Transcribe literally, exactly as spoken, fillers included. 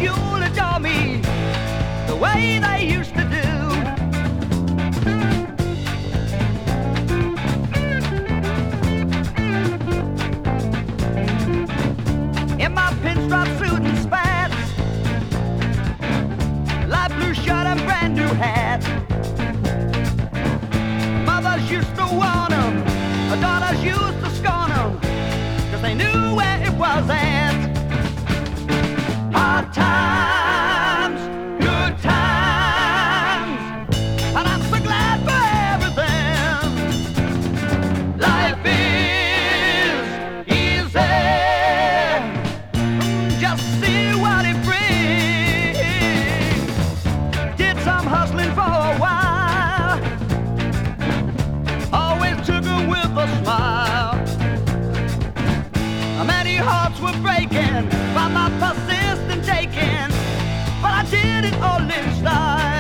you'll adore me the way they used to do. In my pinstripe suit and spats, light blue shirt and brand new hat, mothers used to want them, daughters used to scorn them, cause they knew where it was at. Hard times, good times, and I'm so glad for everything. Life is easy, just see what it brings. Did some hustling for a while, always took her with a smile. Many hearts were breaking by my persistent taking, but I did it all in style.